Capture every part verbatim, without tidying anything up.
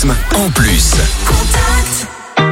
rythme en plus. Contact.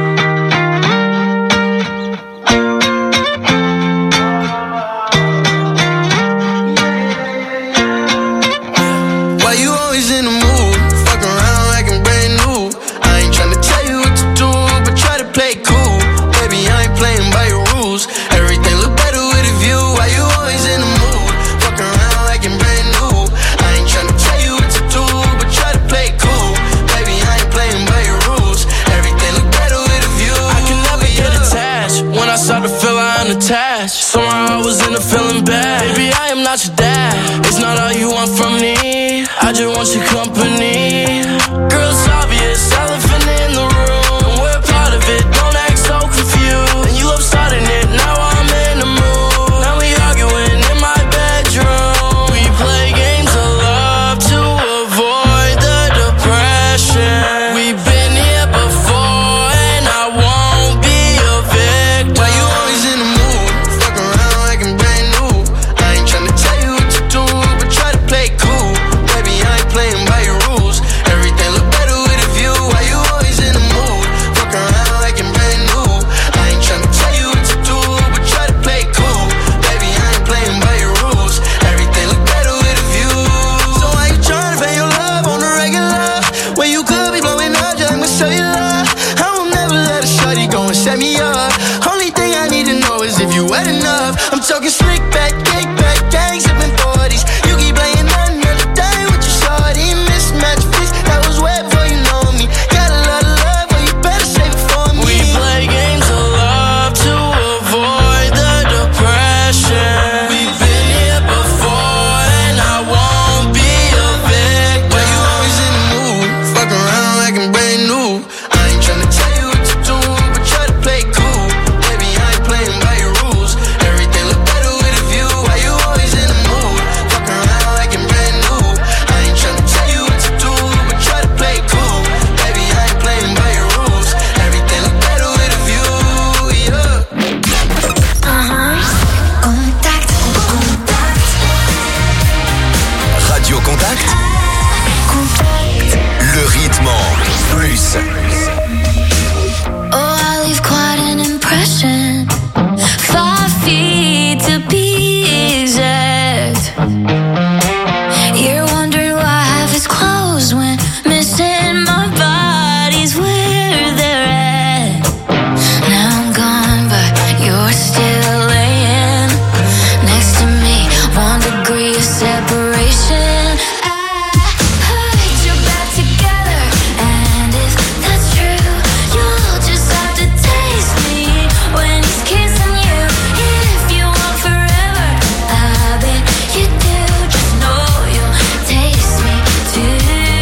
Somehow I was in a feeling bad. Baby, I am not your dad. It's not all you want from me. I just want your company. Girl, it's obvious, elephant in the room. We're part of it, don't act so confused. And you love starting it, now I'm in the mood. Now we arguing in my bedroom. We play games of love to avoid the depression. We've been here before and I won't be a victim. Why you always in the mood? Talking slick back, kick back, gang sipping forties. You keep playing another day with your shorty. Mismatch fix, that was wet before you know me. Got a lot of love, but you better save it for me. We play games of love to avoid the depression. We've been here before and I won't be a victim. Why you always in the mood? Fuck around like I'm brand new. I ain't tryna tell you what to do, but try to play cool. Baby, I ain't playing by your rules. Everything look better with a view. Why you always in the mood? Fuck around like I'm brand new. I ain't tryna tell you what to do, but try to play cool. Baby, I ain't playing by your rules. Everything look better with a view, yeah. Uh-huh. Contact, contact. Radio Contact. Contact. Le rythme en plus. Oh, I leave quite an impression. Five feet to be exact. You're wondering why I have his clothes when missing my body's where they're at. Now I'm gone, but you're still laying next to me. One degree of separation. I heard you're back together, and if that's true, you'll just have to taste me when he's kissing you. If you want forever, I bet you do. Just know you'll taste me too.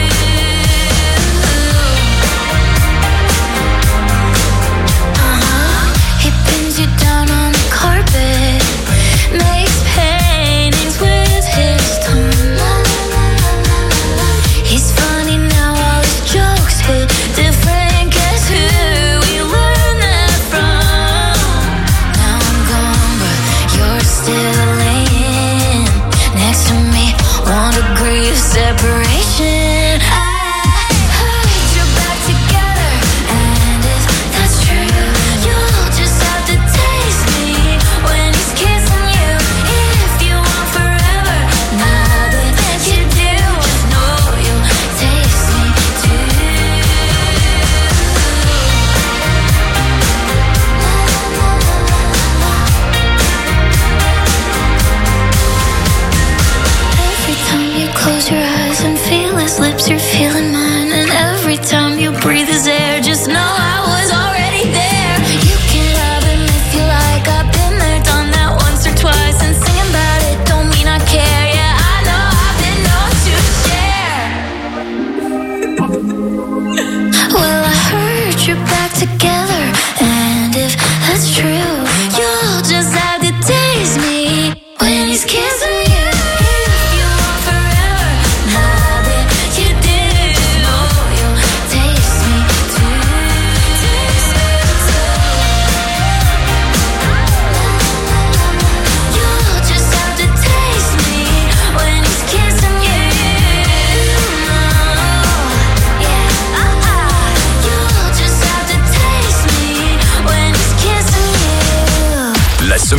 Uh-huh. He pins you down on the carpet, makes paintings with his tongue. He's funny now, all his jokes hit different. Guess who we learned that from? Now I'm gone, but you're still laying next to me. One degree of separation. I heard you're back together, and if that's true, you'll just have to taste me when he's kissing you. If you want forever, now that you do, just know you'll taste me too. Every time you close your eyes and feel his lips, you're feeling mine. And every time you breathe his air, just know I was already there. You can love him if you like. I've been there, done that once or twice. And singing about it don't mean I care. Yeah, I know I've been known to share. Well, I heard you're back together, and if that's true, you'll just have to taste me when he's kissing you. If you want forever, now that you do, know you'll taste me too. You'll just have to taste me when he's kissing you. Yeah, uh-uh.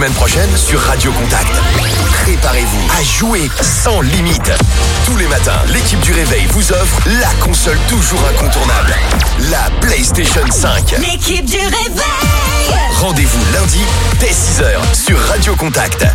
semaine prochaine sur Radio Contact. Préparez-vous à jouer sans limite. Tous les matins, l'équipe du réveil vous offre la console toujours incontournable, la PlayStation cinq. L'équipe du réveil. Rendez-vous lundi dès six heures sur Radio Contact.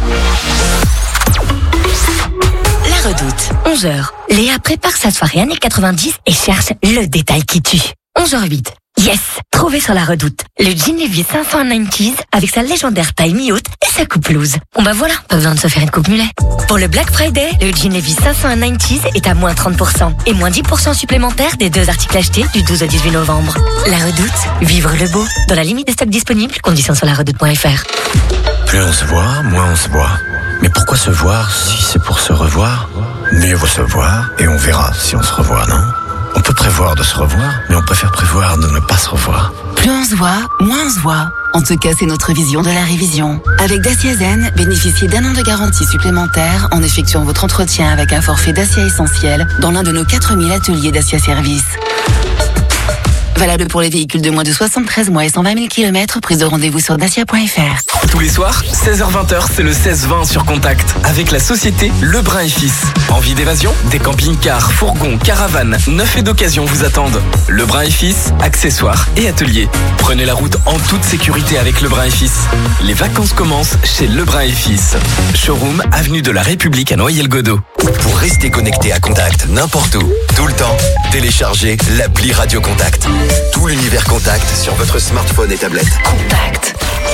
La Redoute, onze heures. Léa prépare sa soirée années quatre-vingt-dix et cherche le détail qui tue. onze heures huit. Yes, trouvé sur La Redoute. Le jean Levi's cinq cents quatre-vingt-dix avec sa légendaire taille mi-haute et sa coupe loose. Bon bah voilà, pas besoin de se faire une coupe mulet. Pour le Black Friday, le jean Levi's cinq cents quatre-vingt-dix est à moins trente pour cent et moins dix pour cent supplémentaires des deux articles achetés du douze au dix-huit novembre. La Redoute, vivre le beau. Dans la limite des stocks disponibles, conditions sur la redoute point f r. Plus on se voit, moins on se voit. Mais pourquoi se voir si c'est pour se revoir? Mieux vaut se voir et on verra si on se revoit, non? On peut prévoir de se revoir, mais on préfère prévoir de ne pas se revoir. Plus on se voit, moins on se voit. En tout cas, c'est notre vision de la révision. Avec Dacia Zen, bénéficiez d'un an de garantie supplémentaire en effectuant votre entretien avec un forfait Dacia essentiel dans l'un de nos quatre mille ateliers Dacia Service. Valable pour les véhicules de moins de soixante-treize mois et cent vingt mille kilomètres, prise de rendez-vous sur dacia point f r. Tous les soirs, seize heures vingt, c'est le seize vingt sur Contact, avec la société Lebrun et Fils. Envie d'évasion? Des camping-cars, fourgons, caravanes, neufs et d'occasion vous attendent. Lebrun et Fils, accessoires et ateliers. Prenez la route en toute sécurité avec Lebrun et Fils. Les vacances commencent chez Lebrun et Fils. Showroom, avenue de la République à Noyelles-Godault. Pour rester connecté à Contact n'importe où, tout le temps, téléchargez l'appli Radio Contact. Tout l'univers Contact sur votre smartphone et tablette. Contact.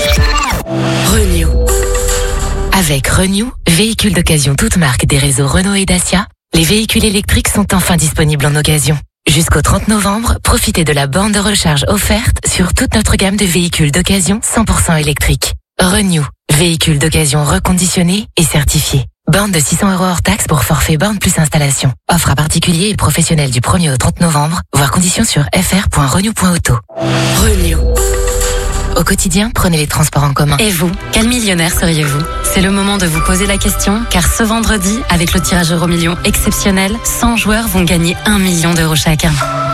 Renew. Avec Renew, véhicules d'occasion toutes marques des réseaux Renault et Dacia, les véhicules électriques sont enfin disponibles en occasion. Jusqu'au trente novembre, profitez de la borne de recharge offerte sur toute notre gamme de véhicules d'occasion cent pour cent électriques. Renew, véhicules d'occasion reconditionnés et certifiés. Borne de six cents euros hors taxe pour forfait borne plus installation. Offre à particuliers et professionnels du premier au trente novembre. Voir conditions sur f r point renew point auto. Renew. Au quotidien, prenez les transports en commun. Et vous, quel millionnaire seriez-vous? C'est le moment de vous poser la question, car ce vendredi, avec le tirage Euro Million exceptionnel, cent joueurs vont gagner un million d'euros chacun.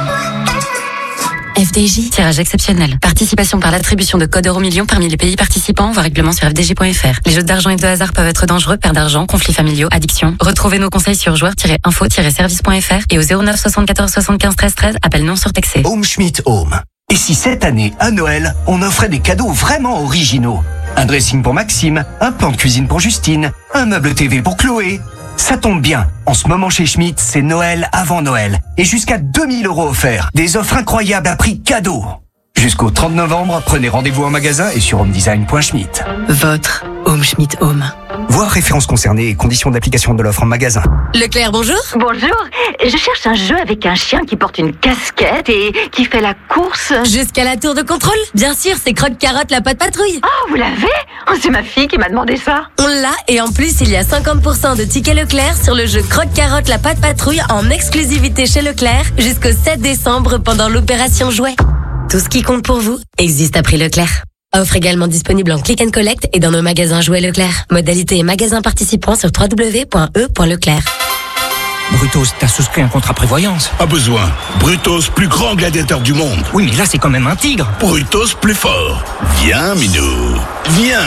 F D J. Tirage exceptionnel. Participation par l'attribution de code Euro Million parmi les pays participants. Voir règlement sur f d j point f r. Les jeux d'argent et de hasard peuvent être dangereux. Perte d'argent, conflits familiaux, addiction. Retrouvez nos conseils sur joueurs tiret info tiret service point f r et au zéro neuf soixante-quatorze soixante-quinze treize treize. Appel non surtaxé. Home Schmidt Home. Et si cette année, à Noël, on offrait des cadeaux vraiment originaux? Un dressing pour Maxime, un plan de cuisine pour Justine, un meuble T V pour Chloé. Ça tombe bien. En ce moment chez Schmidt, c'est Noël avant Noël. Et jusqu'à deux mille euros offerts. Des offres incroyables à prix cadeau. Jusqu'au trente novembre, prenez rendez-vous en magasin et sur homedesign point schmidt. Votre Home Schmidt Home. Voir références concernées et conditions d'application de l'offre en magasin. Leclerc, bonjour. Bonjour. Je cherche un jeu avec un chien qui porte une casquette et qui fait la course. Jusqu'à la tour de contrôle? Bien sûr, c'est Croque Carotte la patte patrouille. Oh, vous l'avez? Oh, c'est ma fille qui m'a demandé ça. On l'a et en plus, il y a cinquante pour cent de tickets Leclerc sur le jeu Croque Carotte la patte patrouille en exclusivité chez Leclerc jusqu'au sept décembre pendant l'opération Jouet. Tout ce qui compte pour vous existe à prix Leclerc. Offre également disponible en click and collect et dans nos magasins Jouets Leclerc. Modalité et magasins participants sur w w w point e point leclerc. Brutos, t'as souscrit un contrat prévoyance? Pas besoin. Brutos, plus grand gladiateur du monde. Oui, mais là, c'est quand même un tigre. Brutos, plus fort. Viens, Minou. Viens.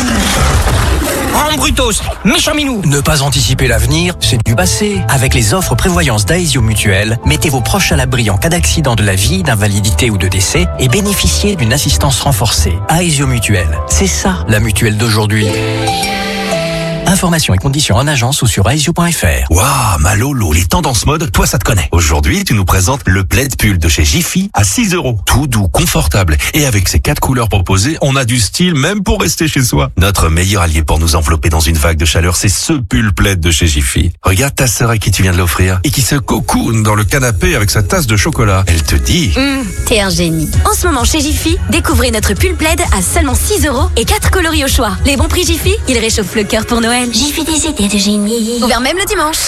Oh, Brutos, méchant Minou. Ne pas anticiper l'avenir, c'est du passé. Avec les offres prévoyance d'Aesio Mutuelle, mettez vos proches à l'abri en cas d'accident de la vie, d'invalidité ou de décès et bénéficiez d'une assistance renforcée. Aesio Mutuelle, c'est ça, la mutuelle d'aujourd'hui. Informations et conditions en agence ou sur aesio point f r. Waouh, Malolo, les tendances mode, toi ça te connaît. Aujourd'hui, tu nous présentes le plaid pull de chez Jiffy à six euros. Tout doux, confortable. Et avec ses quatre couleurs proposées, on a du style même pour rester chez soi. Notre meilleur allié pour nous envelopper dans une vague de chaleur, c'est ce pull plaid de chez Jiffy. Regarde ta sœur à qui tu viens de l'offrir et qui se cocoone dans le canapé avec sa tasse de chocolat. Elle te dit... Mmh, t'es un génie. En ce moment chez Jiffy, découvrez notre pull plaid à seulement six euros et quatre coloris au choix. Les bons prix Jiffy, ils réchauffent le cœur pour Noël. Jiffy des idées de génie. Ouvert même le dimanche.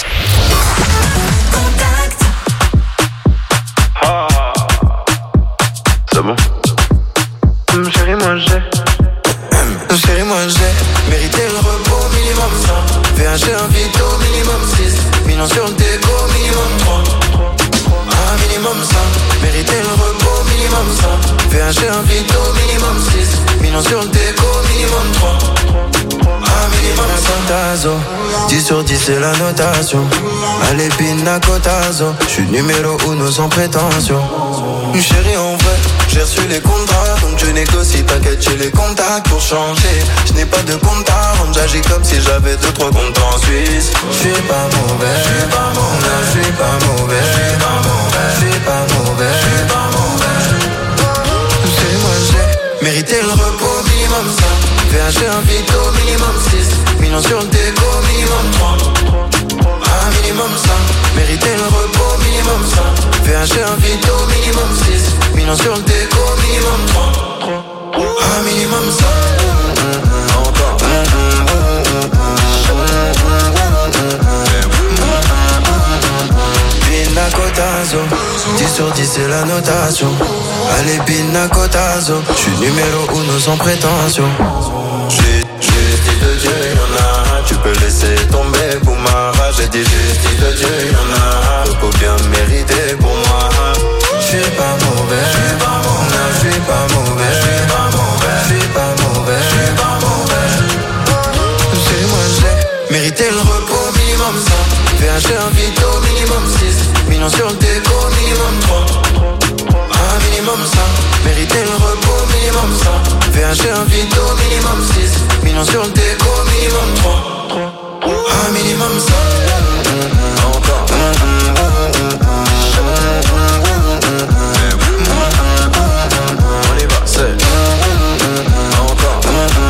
Ah, c'est bon. Hum, chérie, moi j'ai. Hum, chérie, moi j'ai mérité le repos minimum cent. V H G un vito minimum six. Millions sur le déco minimum trois. Ah, minimum cent. Mérité le repos minimum minimum cinq. V H un vito, minimum six. Millions sur le déco, minimum trois. Un minimum cinq tazo. dix sur dix c'est la notation. Allez pina cotazo. J'suis numéro uno sans prétention. Chérie en vrai, j'ai reçu les contrats. Donc je négocie, t'inquiète j'ai les contacts pour changer. Je n'ai pas de compte à rendre, j'agis comme si j'avais deux trois comptes en Suisse. J'suis pas mauvais, j'suis pas mauvais, j'suis pas mauvais, j'suis pas mauvais, j'suis pas mauvais, j'suis pas mauvais. C'est moi j'ai mérité le repos minimum cinq. V H un vito minimum six. Millions sur le déco minimum trois. Un minimum cinq. Mérité le repos minimum cinq. V H un vito minimum six. Millions sur le déco minimum trois. Un minimum cinq. Encore. Pina cotazo. dix sur dix c'est la notation. Allez pina cotazo. J'suis numéro uno sans prétention. Justice de Dieu, y'en a. Tu peux laisser tomber pour ma rage. J'ai dit justice de Dieu, y'en a. Repos bien mérité pour moi. J'suis pas mauvais, j'suis pas mauvais, j'suis pas mauvais, j'suis pas mauvais, j'suis pas mauvais, j'suis pas mauvais. C'est moi j'ai mérité le repos minimum cinq. V H un vito minimum six. Millions sur le déco minimum trois. Un minimum cinq. Mérité le repos minimum cinq. V H un vito minimum six. Millions sur le déco minimum trois. Un minimum cinq. Encore. On y va, c'est encore.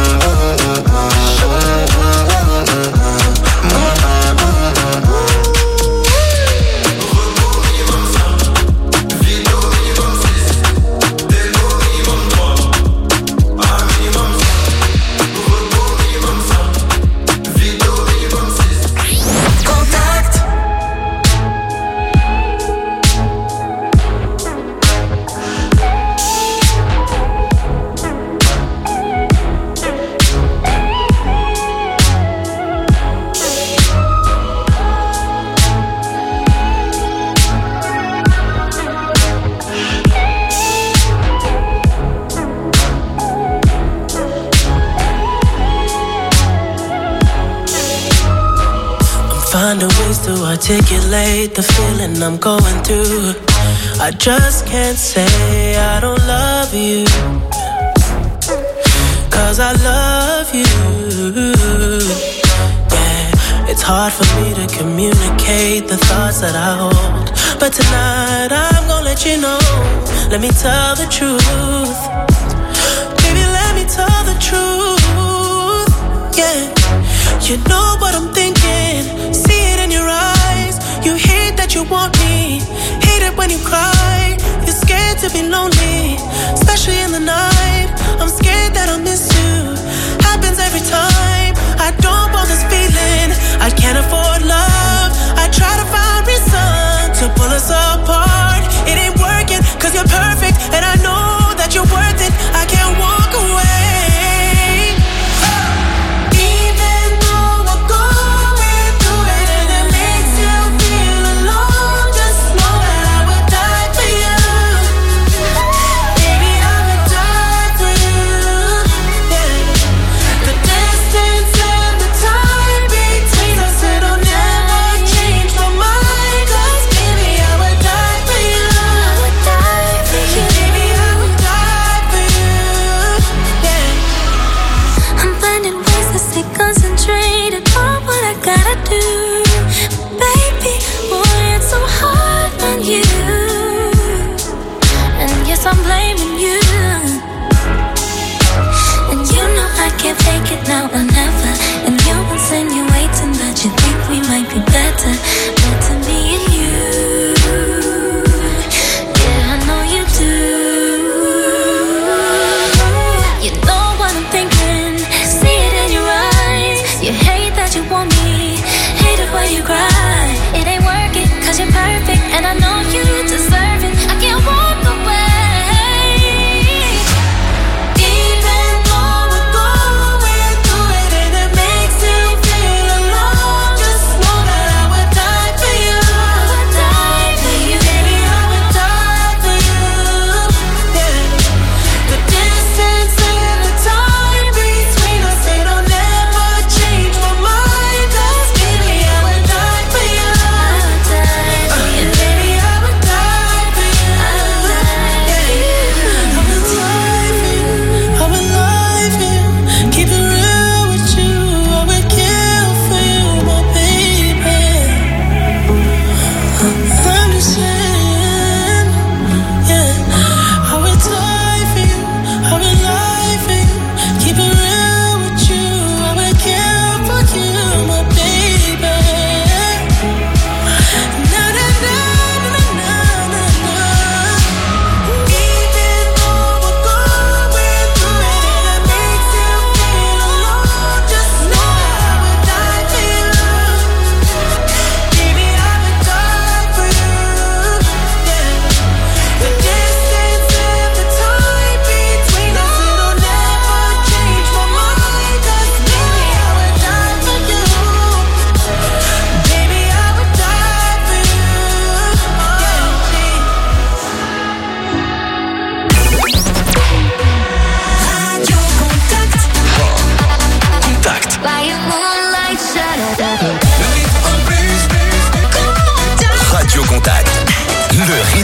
Finding ways to articulate the feeling I'm going through. I just can't say I don't love you, 'cause I love you. Yeah, it's hard for me to communicate the thoughts that I hold, but tonight I'm gonna let you know. Let me tell the truth. Baby, let me tell the truth. Yeah, you know what I'm thinking. See it in your eyes. You hate that you want me. Hate it when you cry. You're scared to be lonely, especially in the night. I'm scared that I'll miss you. Happens every time. I don't want this feeling. I can't afford love. I try to find reason to pull us apart. It ain't working, 'cause you're perfect, and I know that you're worth it. I can't walk away.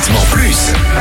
rythme en plus.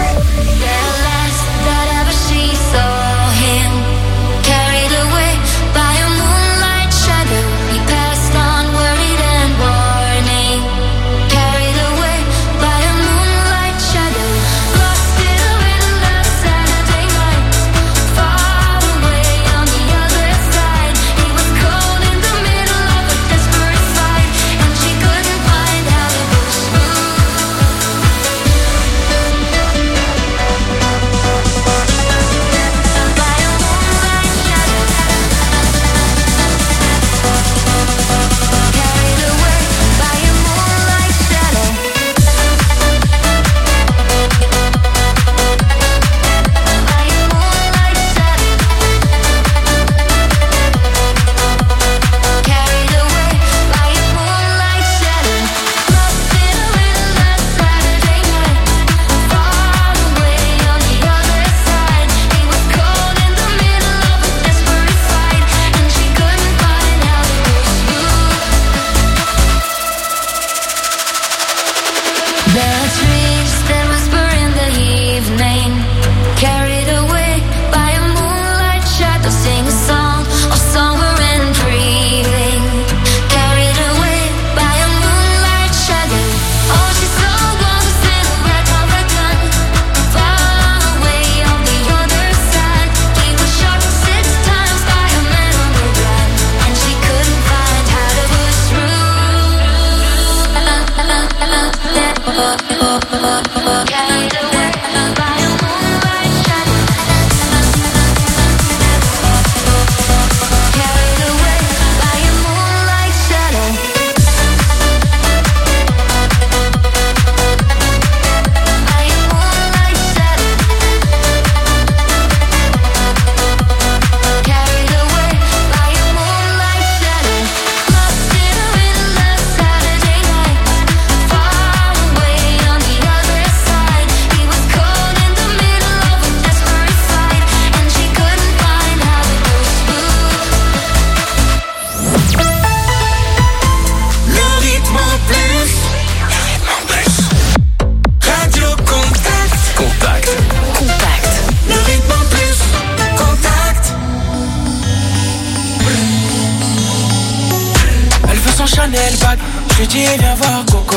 Chanel bag, je lui dis viens voir Coco.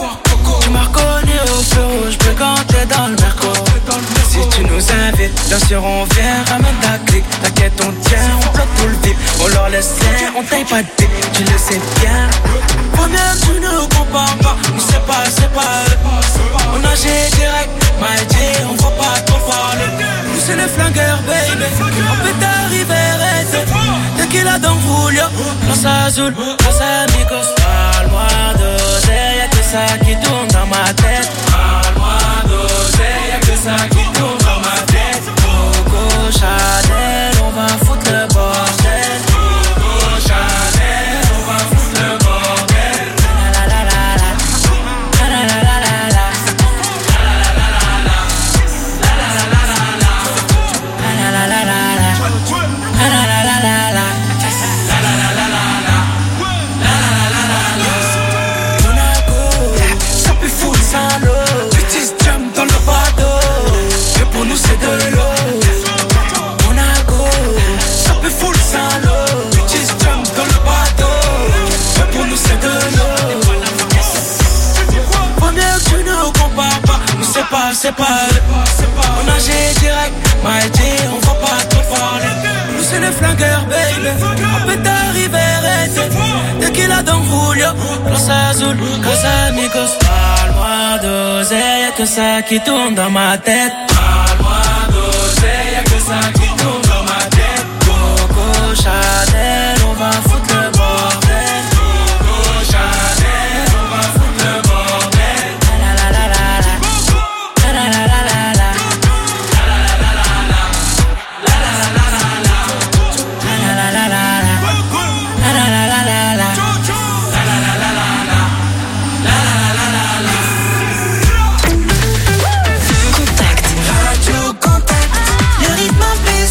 Tu m'as reconnu au feu rouge, bleu quand t'es dans le merco. Si tu nous invites, bien sûr on vient, ramène ta clique. T'inquiète on tient, on bloque tout le vip. On leur laisse rien, on taille pas de dick, tu le sais bien. Première tu ne compares pas, on sait pas, c'est pas eux. On agit direct, m'a dit on va pas trop parler. Nous c'est les flingueurs baby, on peut t'arriver arrêter. Tequila dans Julio, Los Azul, Los Amigos. Parle-moi d'oseille, y'a que ça qui tourne dans ma tête. Parle-moi d'oseille, y'a que ça qui tourne dans ma tête. Coco Chanel, on va foutre le bordel. Coco Chanel, on va foutre le bordel. La la la la la, la la la la la, la la la la la, la la la la la, la la la la la, la la la la la la. C'est de l'eau, Monaco, ça peut full sans l'eau. Bitches jump dans le bateau, mais pour nous c'est de l'eau. Première que tu ne compares pas, nous c'est pas, c'est pas eux. On agit direct, m'a dit on va pas trop parler. Nous c'est les flingueurs baby, on peut t'arriver arrêter. Tequila dans Julio, Los Azul, Los Amigos. Parle-moi d'oseille, y'a que ça qui tourne dans ma tête. Y'a que ça qui tourne dans ma tête. Coco Chanel, on va foutre le bordel. Coco Chanel, on va foutre le bordel. La la la la la, la la la la la, la la la la la, la la la la la, la la la la la, la la la la la, la la la la la, la la la la. Contact. Radio Contact. Le rythme en plus.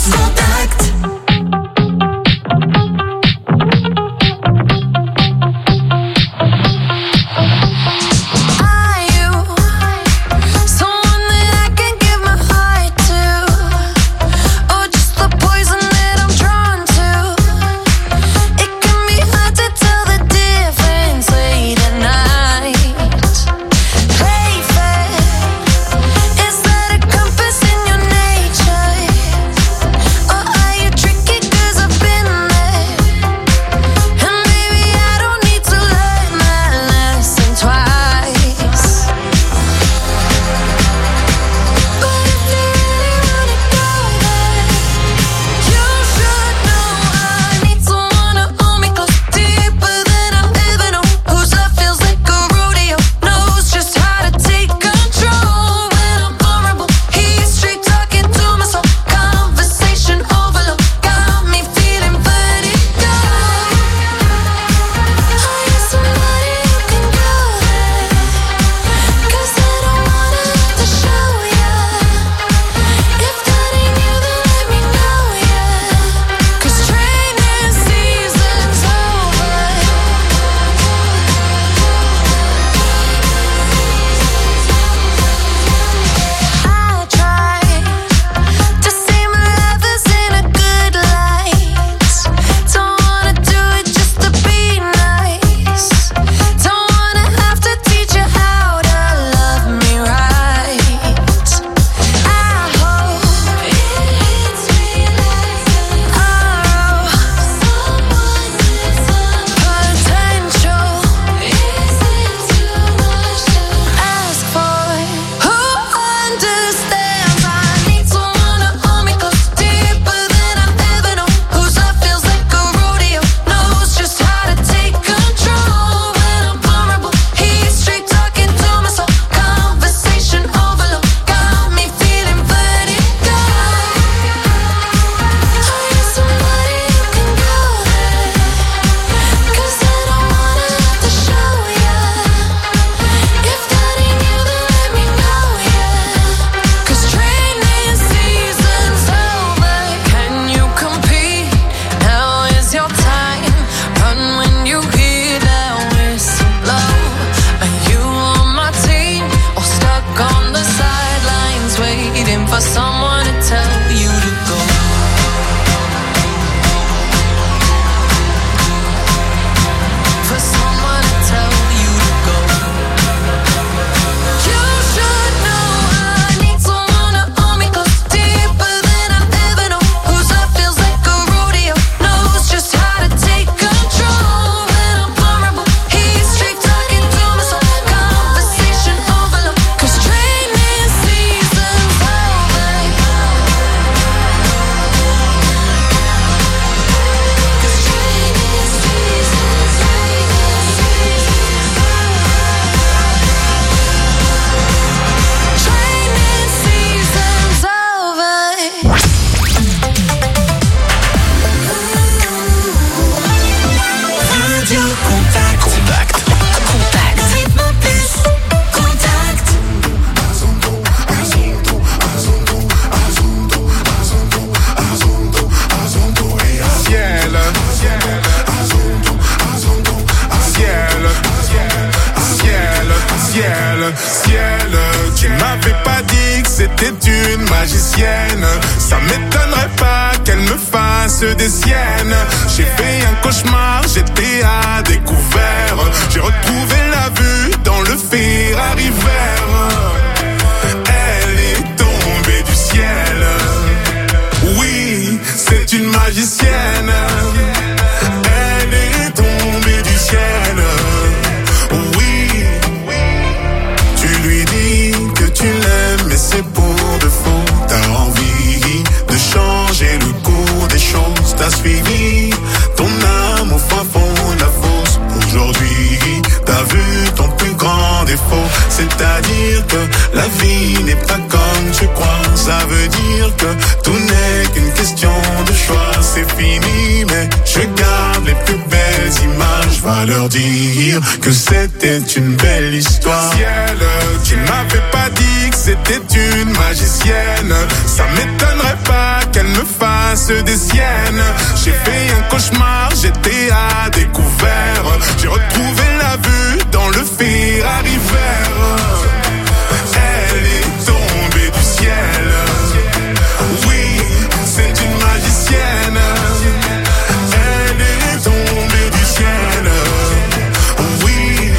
c'était une magicienne. Ça m'étonnerait pas qu'elle me fasse des siennes. J'ai fait un cauchemar, j'étais à découvert. J'ai retrouvé la vue dans le Ferrari vert. Elle est tombée du ciel. Oui, c'est une magicienne. Elle est tombée du ciel. Oui, tu lui dis que tu l'aimes, mais c'est pour de faux. T'as envie de changer le cours des choses. T'as suivi ton âme au fin fond de la fosse. Aujourd'hui, t'as vu ton plus grand défaut. C'est-à-dire que la vie n'est pas comme tu crois. Ça veut dire que tout n'est qu'une question de choix. C'est fini, mais je garde les plus belles images. Va leur dire que c'était une belle histoire. Ciel, tu m'avais pas dit que c'était une magicienne. Ça m'étonnerait pas qu'elle me fasse des siennes. J'ai fait un cauchemar, j'étais à découvert. J'ai retrouvé la vue dans le Ferrari vert. Elle est tombée du ciel. Oui, c'est une magicienne. Elle est tombée du ciel. Oui,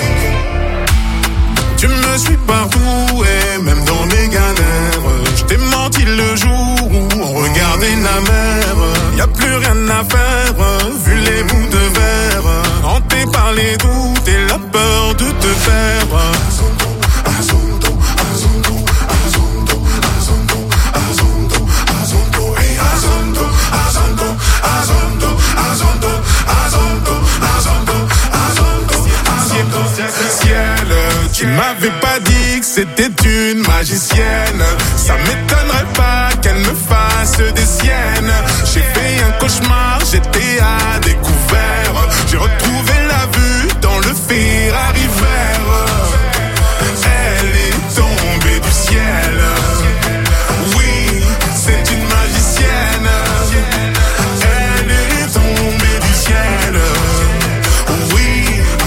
tu me suis partout et même dans mes galères. Je t'ai menti le jour où on regardait la mer. Y'a plus rien à faire, vu les bouts de verre. Hanté par les doutes et la peur de te faire. Azondo, Azondo, Azondo, Azondo, Azondo, Azondo, hey Azondo, Azondo, Azondo, Azondo, Azondo, Azondo, Azondo, Azondo, ciel, tu m'avais pas dit que c'était une magicienne. Ça m'étonnerait pas qu'elle me fasse des siennes. J'ai fait un cauchemar, j'étais à découvert. J'ai retrouvé la vue dans le Ferrari vert. Elle est tombée du ciel. Oui, c'est une magicienne. Elle est tombée du ciel. Oui.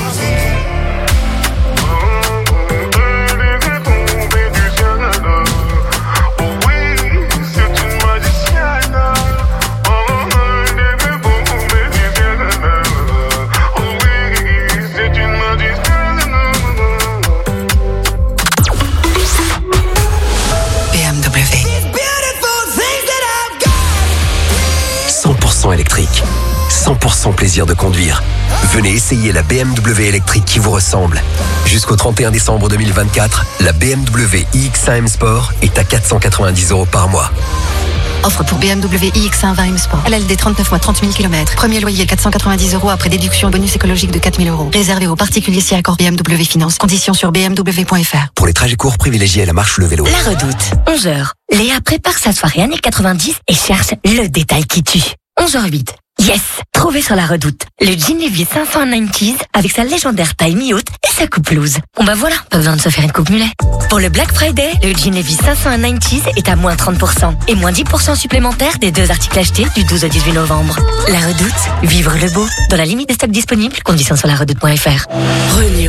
cent pour cent électrique, cent pour cent plaisir de conduire. Venez essayer la B M W électrique qui vous ressemble. Jusqu'au trente et un décembre deux mille vingt-quatre, la B M W i X un M Sport est à quatre cent quatre-vingt-dix euros par mois. Offre pour B M W i X un vingt M Sport. L L D trente-neuf mois, trente mille kilomètres. Premier loyer quatre cent quatre-vingt-dix euros après déduction bonus écologique de quatre mille euros. Réservé aux particuliers si accord B M W Finance. Conditions sur b m w point f r. Pour les trajets courts, privilégiez la marche ou le vélo. La Redoute, onze heures. Léa prépare sa soirée années quatre-vingt-dix et cherche le détail qui tue. onze heures huit. Yes! Trouvé sur la Redoute. Le jean Levi's cinq cents quatre-vingt-dix avec sa légendaire taille mi-haute et sa coupe loose. Bon bah voilà, pas besoin de se faire une coupe mulet. Pour le Black Friday, le jean Levi's cinq cents quatre-vingt-dix est à moins trente pour cent et moins dix pour cent supplémentaires des deux articles achetés du douze au dix-huit novembre. La Redoute, vivre le beau. Dans la limite des stocks disponibles, conditions sur la redoute point f r. Renew.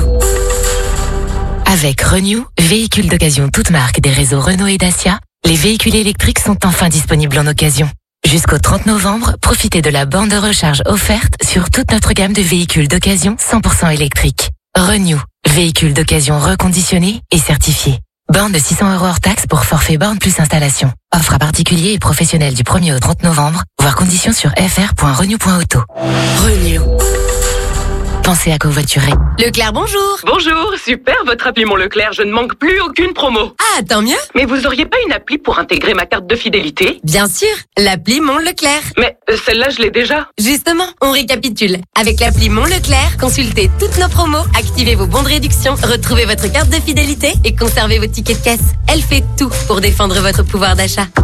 Avec Renew, véhicule d'occasion toute marque des réseaux Renault et Dacia, les véhicules électriques sont enfin disponibles en occasion. Jusqu'au trente novembre, profitez de la borne de recharge offerte sur toute notre gamme de véhicules d'occasion cent pour cent électriques. Renew, véhicule d'occasion reconditionné et certifié. Borne de six cents euros hors taxe pour forfait borne plus installation. Offre à particuliers et professionnels du premier au trente novembre, voir conditions sur f r point renew point auto. Renew. Pensez à covoiturer. Leclerc, bonjour. Bonjour, super votre appli Mon Leclerc, je ne manque plus aucune promo. Ah, tant mieux. Mais vous auriez pas une appli pour intégrer ma carte de fidélité? Bien sûr, l'appli Mon Leclerc. Mais euh, celle-là, je l'ai déjà. Justement, on récapitule. Avec l'appli Mon Leclerc, consultez toutes nos promos, activez vos bons de réduction, retrouvez votre carte de fidélité et conservez vos tickets de caisse. Elle fait tout pour défendre votre pouvoir d'achat.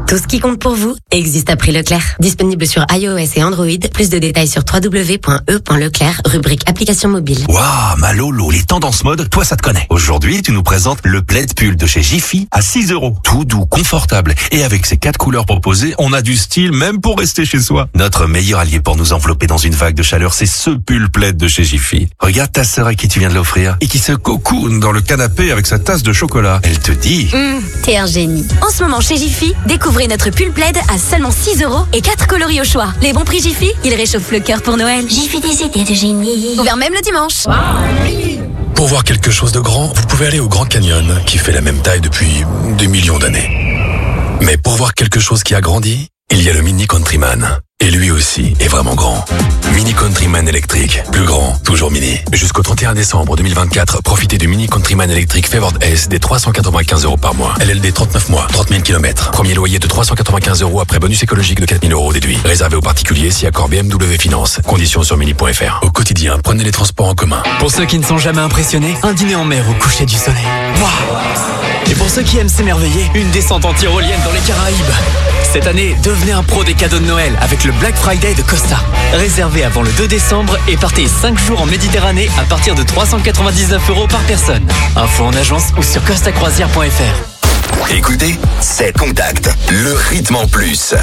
Tout ce qui compte pour vous existe à prix Leclerc. Disponible sur iOS et Android. Plus de détails sur w w w point e point leclerc, rubrique application mobile. Waouh, ma Lolo, les tendances mode, toi ça te connaît. Aujourd'hui, tu nous présentes le plaid pull de chez Jiffy à six euros. Tout doux, confortable. Et avec ses quatre couleurs proposées, on a du style même pour rester chez soi. Notre meilleur allié pour nous envelopper dans une vague de chaleur, c'est ce pull plaid de chez Jiffy. Regarde ta sœur à qui tu viens de l'offrir et qui se cocoone dans le canapé avec sa tasse de chocolat. Elle te dit... Mmh, t'es un génie. En ce moment chez Jiffy, découvrez notre pull plaid à seulement six euros et quatre coloris au choix. Les bons prix Jiffy, ils réchauffent le cœur pour Noël. Jiffy des idées de génie. Ouvert même le dimanche. Pour voir quelque chose de grand, vous pouvez aller au Grand Canyon, qui fait la même taille depuis des millions d'années. Mais pour voir quelque chose qui a grandi, il y a le Mini Countryman. Et lui aussi est vraiment grand. Mini Countryman électrique. Plus grand, toujours mini. Jusqu'au trente et un décembre deux mille vingt-quatre, profitez du Mini Countryman électrique Favored S des trois cent quatre-vingt-quinze euros par mois. L L D trente-neuf mois, trente mille kilomètres. Premier loyer de trois cent quatre-vingt-quinze euros après bonus écologique de quatre mille euros déduit. Réservé aux particuliers si accord B M W Finance. Conditions sur mini point f r. Au quotidien, prenez les transports en commun. Pour ceux qui ne sont jamais impressionnés, un dîner en mer au coucher du soleil. Waouh! Et pour ceux qui aiment s'émerveiller, une descente en tyrolienne dans les Caraïbes. Cette année, devenez un pro des cadeaux de Noël avec le Black Friday de Costa. Réservez avant le deux décembre et partez cinq jours en Méditerranée à partir de trois cent quatre-vingt-dix-neuf euros par personne. Info en agence ou sur costa croisière point f r. Écoutez, c'est Contact, le rythme en plus.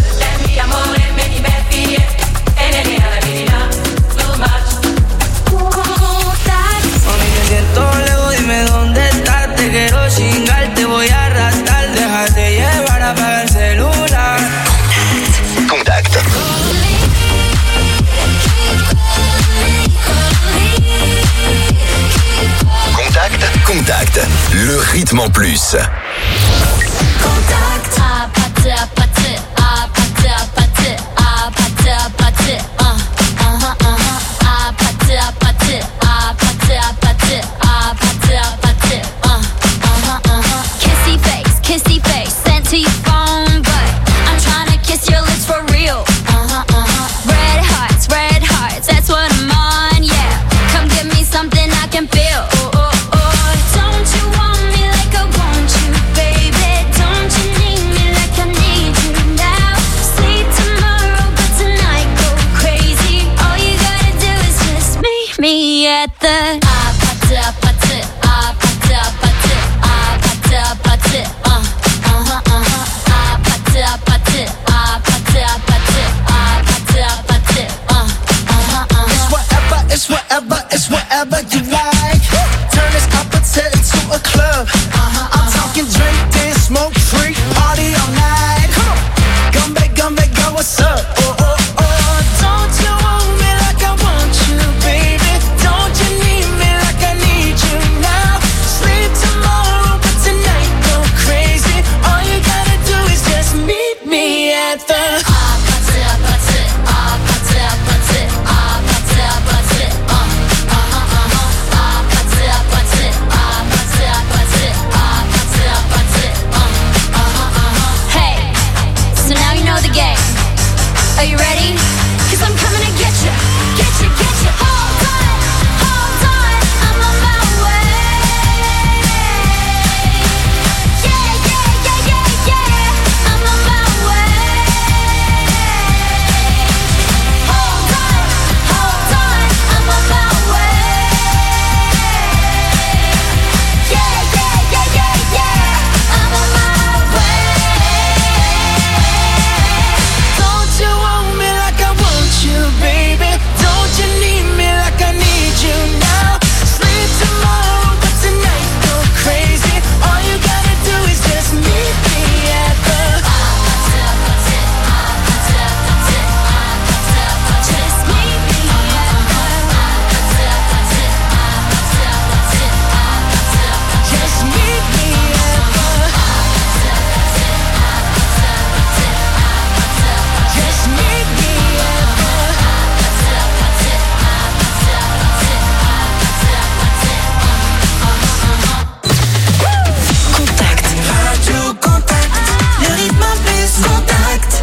Contact. Contact. Contact. Le rythme en plus. Contact. Ah, pâté, ah, pâté, ah, pâté, ah, pâté, ah, pâté, ah, pâté, ah, ah, ah, ah, pâté, ah, pâté, ah, pâté, ah, pâté, ah, pâté, ah, pâté, ah, ah, ah, kissy face, kissy face, sent to your phone, but I'm trying to kiss your lips for real. Uh-huh, uh-huh. Red hearts, red hearts, that's what I'm on, yeah. Come give me something I can feel. Oh, oh, oh. Don't you want me like I want you, baby? Don't you need me like I need you now? Sleep tomorrow, but tonight go crazy. All you gotta do is just meet me at the ah, pâté, ah, pâté, ah, pâté, ah, pâté, ah, pâté, ah, pâté, uh, uh-huh, uh-huh. Ah, pâté, ah, pâté, ah, pâté, ah, pâté, ah, pâté, ah, pâté, uh, uh-huh, uh-huh. It's whatever, it's whatever, it's whatever you like. Turn this appetite into a club. Uh-huh, I'm talking drink, dance, smoke, free, party all night. Come on, come back, come back, girl, what's up? Oh, oh, oh. Don't you want me like I want you, baby? Don't you need me like I need you now? Sleep tomorrow, but tonight go crazy. All you gotta do is just meet me at the Ah, pâté, ah, pâté, ah, pâté, ah, pâté, ah, pâté, ah, pâté, uh, uh-huh, uh-huh. Ah, pâté, ah, pâté, ah, pâté, ah, pâté, ah, pâté, ah, pâté, uh, uh-huh, uh-huh. Hey, so now you know the game. Are you ready? 'Cause I'm coming to get you, get you, get you. Hold on, hold on, I'm on my way. Yeah, yeah, yeah, yeah, yeah, I'm on my way. Hold on, hold on, I'm on my way. Yeah, yeah, yeah, yeah, yeah, I'm on my way. Don't you want me like I want you, baby? Don't you need me like I need you now? Sleep tomorrow, but tonight go crazy. All you gotta do is just meet me at the Just meet me at Just meet me at the Just meet me at Contact. Radio Contact, le rythme en plus. Contact.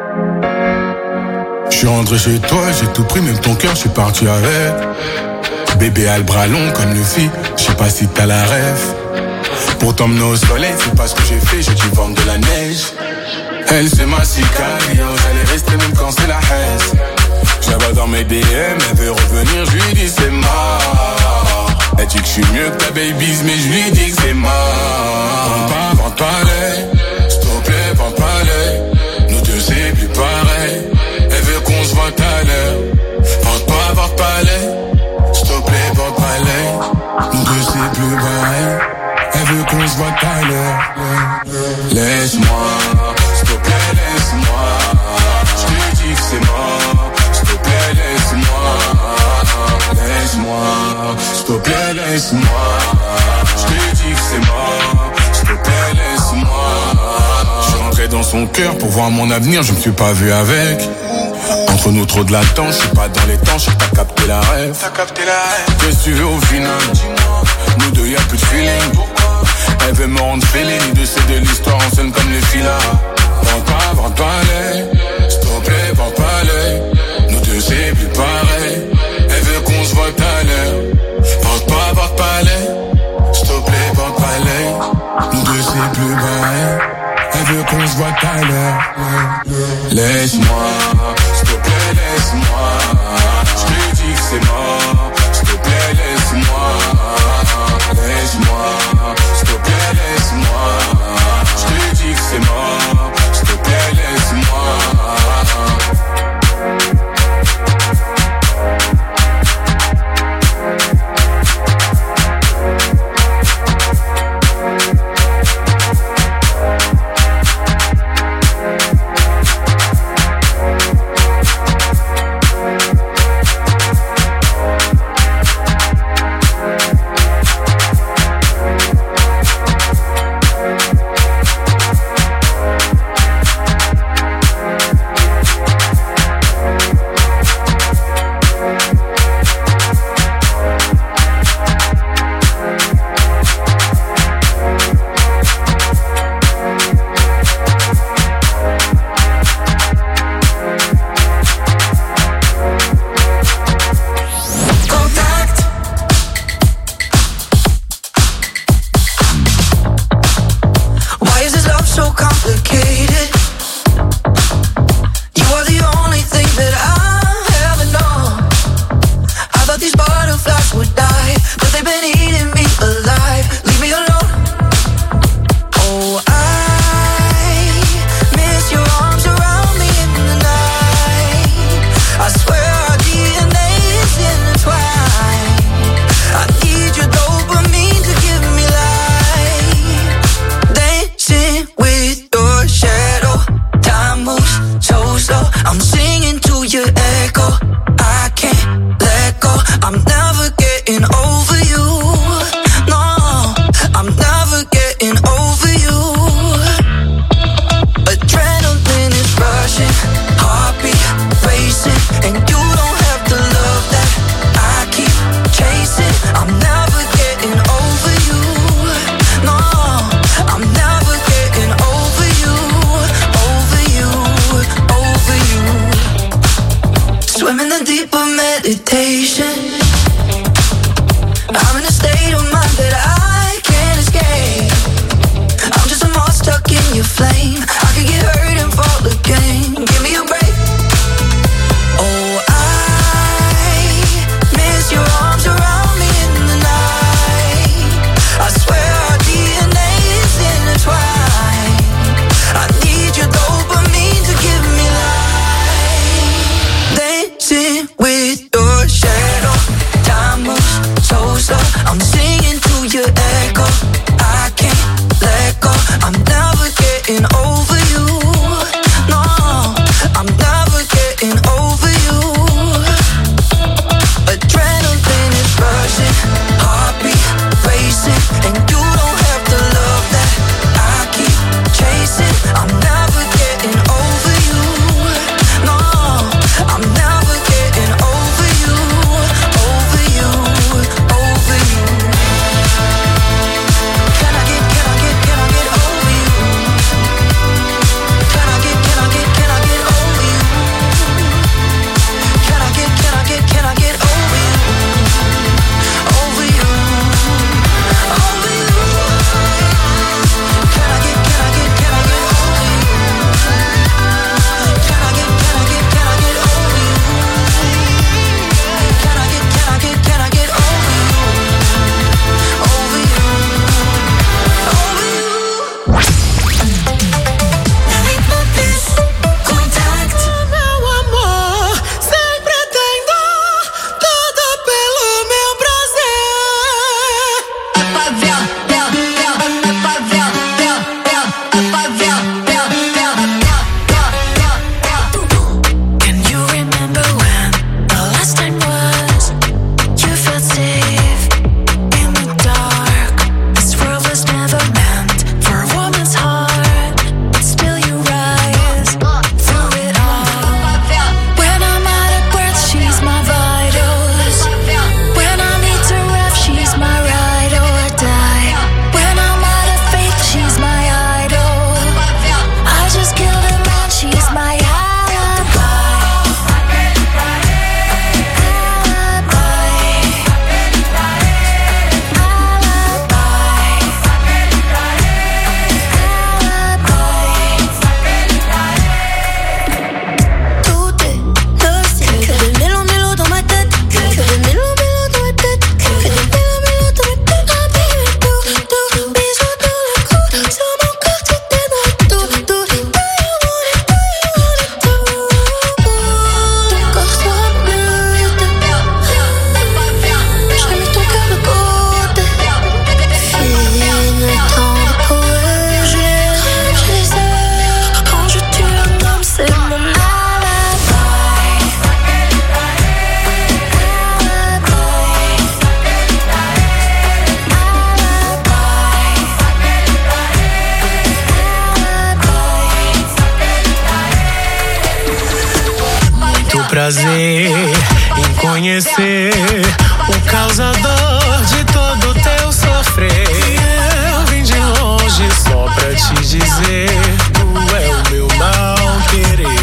Je suis rentré chez toi, j'ai tout pris, même ton cœur, je suis parti avec. Bébé a le bras long comme le fit, je sais pas si t'as la rêve. Pour t'emmener au soleil, c'est pas ce que j'ai fait, j'ai dû vendre de la neige. Elle c'est ma sicario, elle est restée même quand c'est la haine. Je la vois dans mes D M, elle veut revenir, je lui dis c'est mort. Elle dit que je suis mieux que ta baby's, mais je lui dis que c'est mort. Vends pas, vends pas l'œil, s'il te plaît, vends pas l'œil. Nous deux c'est plus pareil, elle veut qu'on se voit tout à l'heure. Vends pas, vends pas l'œil, s'il te plaît, vends pas l'œil. Nous deux c'est plus pareil, elle veut qu'on se voit tout à l'heure. Laisse-moi, s'il te plaît, laisse-moi. Je te dis que c'est mort, s'il te plaît, laisse-moi. Laisse-moi, s'il te plaît, laisse-moi. Je te dis que c'est mort, s'il te plaît, laisse-moi. Je suis rentré dans son cœur pour voir mon avenir, je me suis pas vu avec. Entre nous trop de latence, je suis pas dans les temps, je sais que t'as capté la rêve. T'as capté la rêve. Qu'est-ce que tu veux au final? Nous deux y'a plus de feeling. Elle veut me rendre feeling, de c'est de l'histoire, on sonne comme les filas. Vends pas, vends pas l'œil, s'il te plaît, vends pas l'œil. Nous deux c'est plus pareil, elle veut qu'on se voit tout à l'heure. Vends pas, vends pas l'œil, s'il te plaît, vends pas l'œil. Nous deux c'est plus pareil, elle veut qu'on se voit tout à l'heure. Laisse-moi, s'il te plaît, laisse-moi. Je te dis que c'est mort, s'il te plaît, laisse-moi. Laisse-moi, s'il te plaît, laisse-moi. Je te dis que c'est mort, s'il te plaît, laisse-moi. Swim in the deep of meditation. I'm in prazer em conhecer o causador de todo teu sofrer. Eu vim de longe só pra te dizer, tu é o meu mal querer.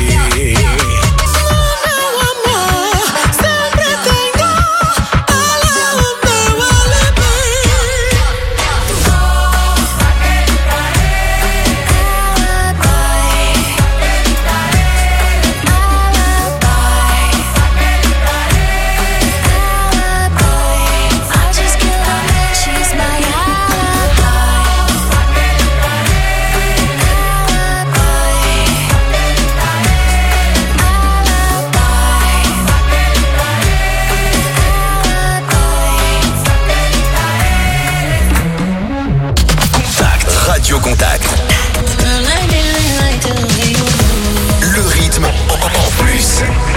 Contact. Le rythme en plus.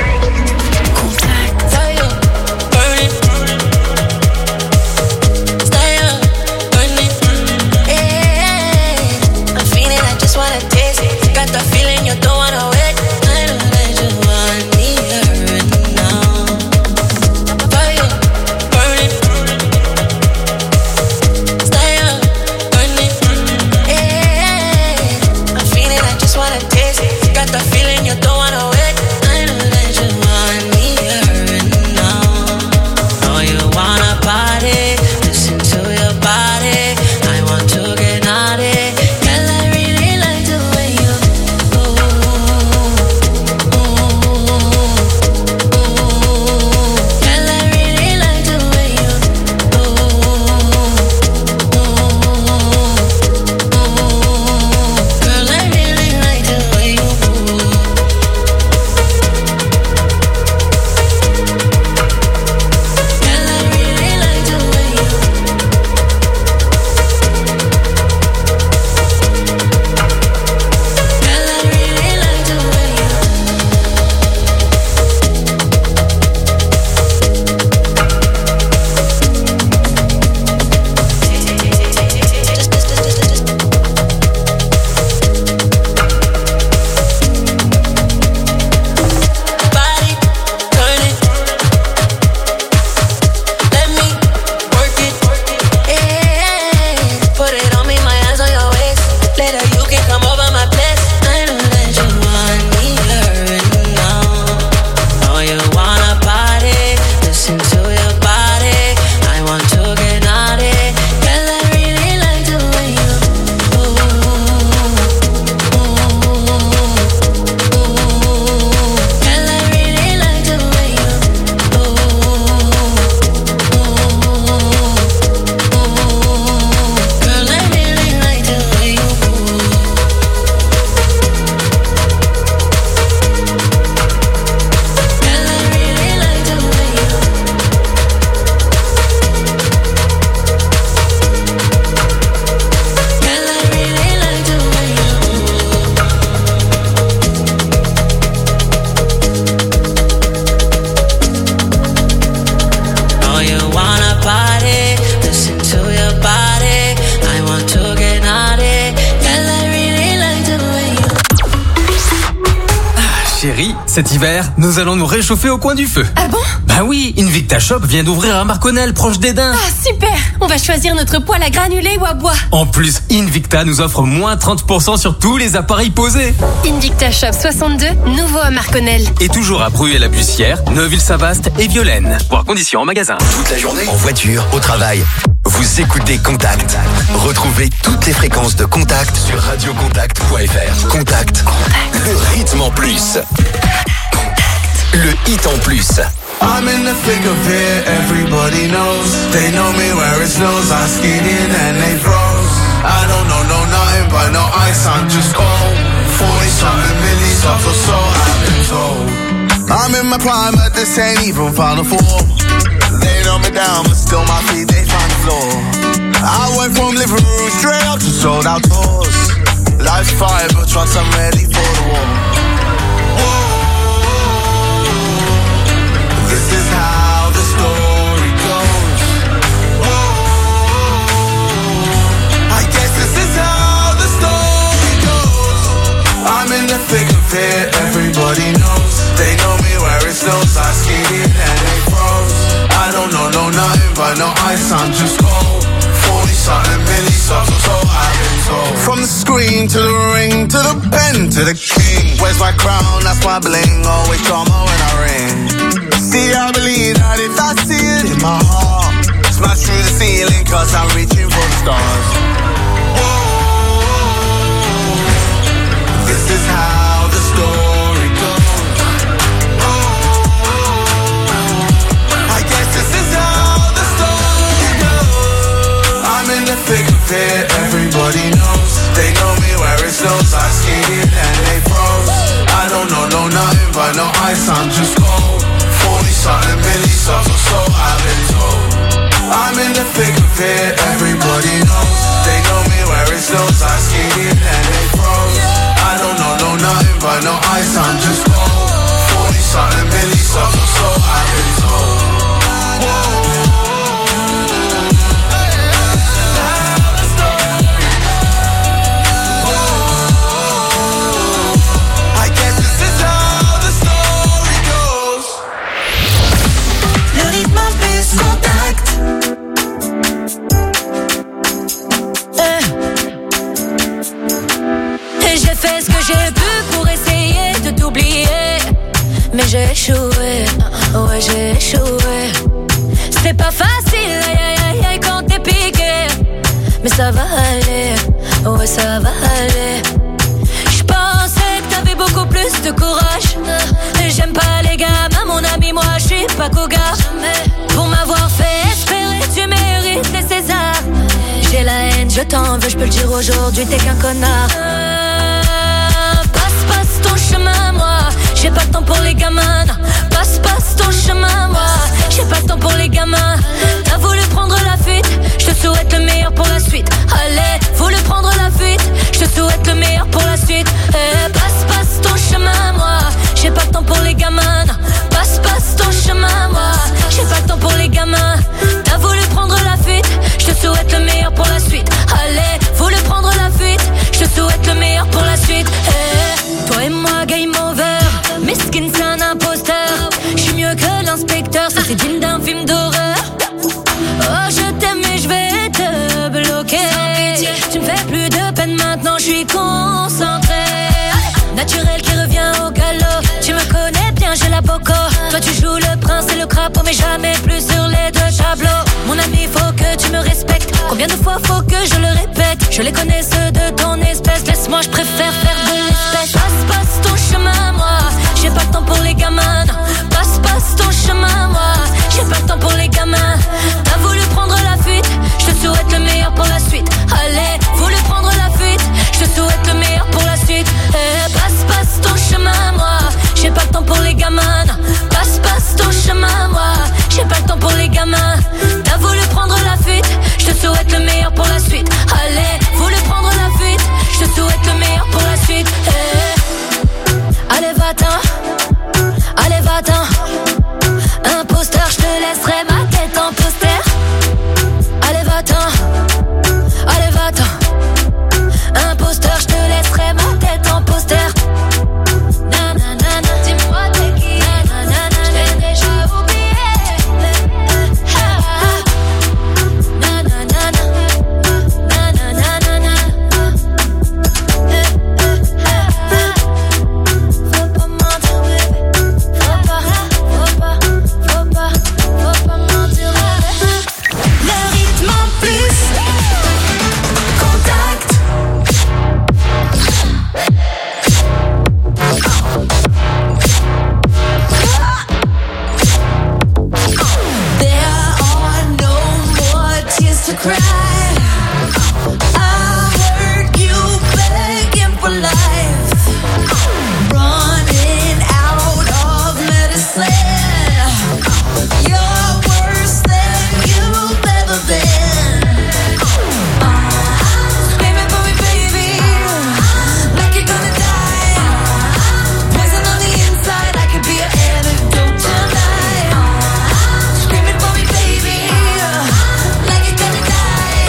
Cet hiver, nous allons nous réchauffer au coin du feu. Ah bon? Bah oui, Invicta Shop vient d'ouvrir à Marconel, proche d'Edin. Ah super! On va choisir notre poêle à granulés ou à bois. En plus, Invicta nous offre moins trente pour cent sur tous les appareils posés. Invicta Shop soixante-deux, nouveau à Marconel. Et toujours à Bruy-et-la-Bussière, Neuville-Saint-Vaast et Violaine. Voir conditions en magasin. Toute la journée, en voiture, au travail. Vous écoutez Contact. Retrouvez toutes les fréquences de Contact sur radio contact point f r. Contact, le rythme en plus. Le hit en plus. I'm in the thick of it, everybody knows. They know me where it snows, I skied in and they froze. I don't know, no nothing but no ice, I'm just cold. Forty something millies off a soul, I've been told. I'm in my prime, but this ain't even final form. They know me down, but still my feet, they find the floor. I went from living room straight up to sold out tours. Life's fire, but once I'm ready for the war. This is how the story goes. I guess this is how the story goes. I'm in the thick of it, everybody knows. They know me where it snows, just gold. Forty something milli subs, so I've been told. From the screen to the ring, to the pen, to the king. Where's my crown? That's my bling. Always drama when I ring. See, I believe that if I see it in my heart, smash through the ceiling, cause I'm reaching for the stars. This is how the story goes. I guess this is how the story goes. I'm in the thick of it, everybody knows. They know me where it snows, I skated and they froze. I don't know, no nothing but no ice, I'm just cold. Forty something milli subs, so I've been told. I'm in the thick of it, everybody knows. They know me where it snows, I skated and they froze. I don't know, no nothing but no ice, I'm just cold. Forty something milli subs, so I've been told. I guess this is how the story goes. Le rythme plus contact. Et j'ai fait ce que j'ai pu pour essayer de t'oublier, mais j'ai échoué, ouais j'ai échoué. C'est pas facile, aïe aïe aïe aïe quand t'es piqué, mais ça va aller, ouais ça va aller. J'pensais que t'avais beaucoup plus de courage. J'aime pas les gamins, mon ami, moi j'suis pas cougar. Pour m'avoir fait espérer, tu mérites les Césars. J'ai la haine, je t'en veux, j'peux le dire aujourd'hui, t'es qu'un connard. Euh, passe, passe ton chemin, moi. J'ai pas le temps pour les gamins. Passe, passe ton chemin, moi. J'ai pas le temps pour les gamins. T'as voulu prendre la fuite, je te souhaite le meilleur pour la suite. Allez, voulu prendre la fuite, je te souhaite le meilleur pour la suite. Eh, passe, passe ton chemin, moi. J'ai pas le temps pour les gamins. Passe, passe ton chemin, moi. J'ai pas le temps pour les gamins. T'as voulu prendre la fuite, je te souhaite le meilleur pour la suite. Allez, voulu prendre la fuite, je te souhaite le meilleur pour la suite. Eh, toi et moi, game over. Miskin, c'est un imposteur. J'suis mieux que l'inspecteur, ça c'est digne d'un film d'horreur. Oh, je t'aime mais je vais te bloquer. Tu me fais plus de peine maintenant, je suis concentré. Naturel qui revient au galop. Tu me connais bien, j'ai la boco. Toi tu joues le prince et le crapaud, mais jamais plus sur les deux tableaux. Mon ami, faut que tu me respectes. Combien de fois faut que je le répète? Je les connais ceux de ton espèce. Laisse-moi, je préfère faire de l'espèce. Passe, passe ton chemin, moi. J'ai pas le temps pour les gamins. Passe, passe ton chemin, moi. J'ai pas le temps pour les gamins. T'as voulu prendre la fuite, je te souhaite le meilleur pour la suite. Allez, voulu prendre la fuite, je te souhaite le meilleur pour la suite. Eh, passe, passe ton chemin, moi. J'ai pas le temps pour les gamins. Passe, passe ton chemin, moi. J'ai pas le temps pour les gamins. T'as voulu prendre la fuite, je te souhaite le meilleur pour la suite. Allez, voulu prendre la fuite, je te souhaite le meilleur pour la suite. Eh, allez va-t'en, allez va-t'en. Imposteur, je te laisserai ma tête en poster. Allez va-t'en, allez va-t'en. Imposteur, je te laisserai ma tête en poster. Nanana, dis-moi t'es qui. Nanana, je t'ai déjà oublié. Nanana, nanana. Faut pas mentir, bébé. Faut pas, faut pas, faut pas, faut pas mentir, bébé. Le rythme en plus. Contact. There are no more tears to cry. I heard you begging for life, running out of medicine. You're worse than you've ever been. Screaming for me, baby, like you're gonna die. Poison on the inside, I could be an antidote tonight. Screaming for me, baby, like you're gonna die.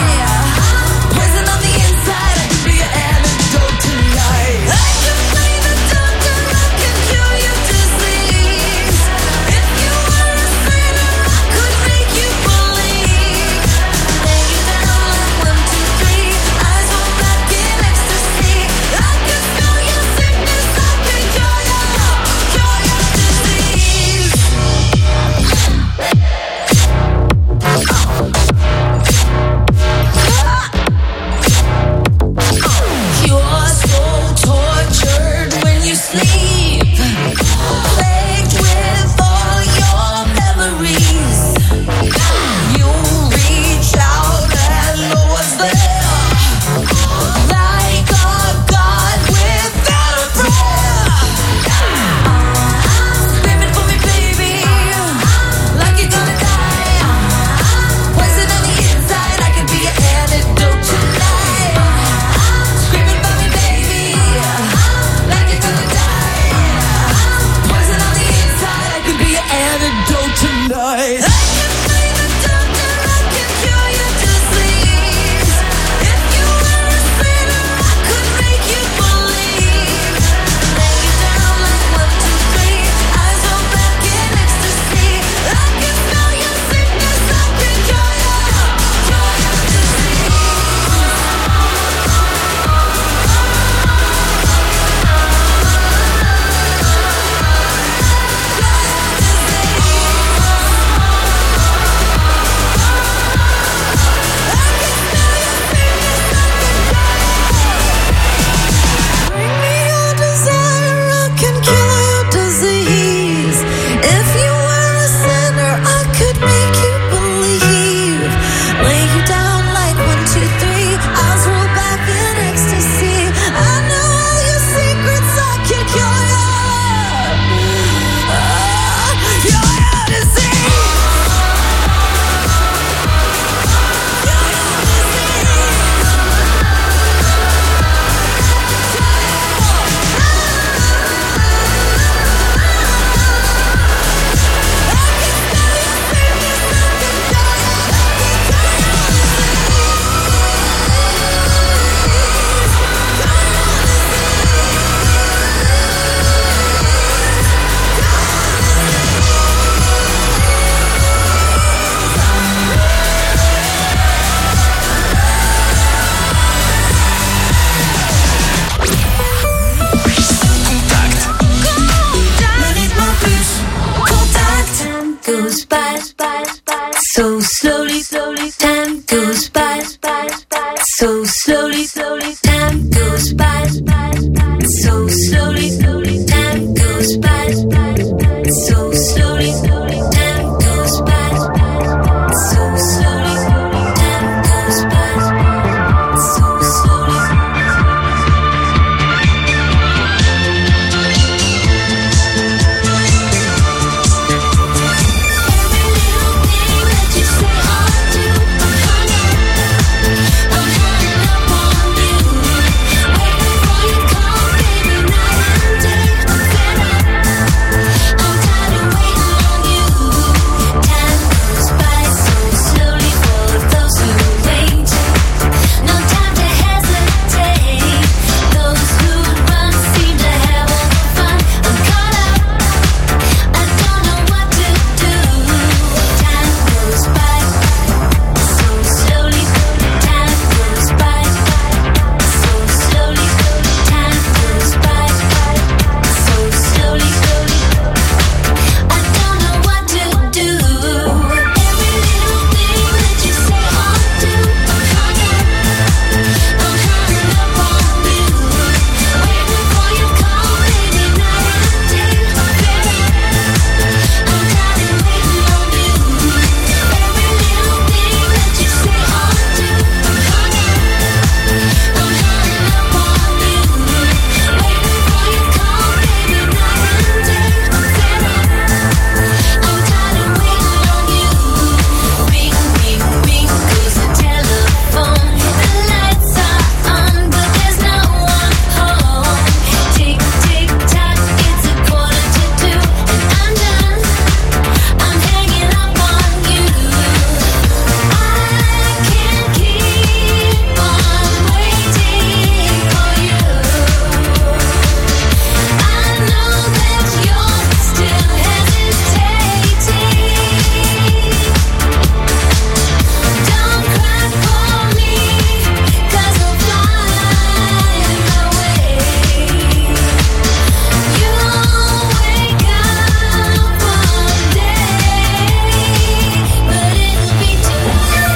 so slow.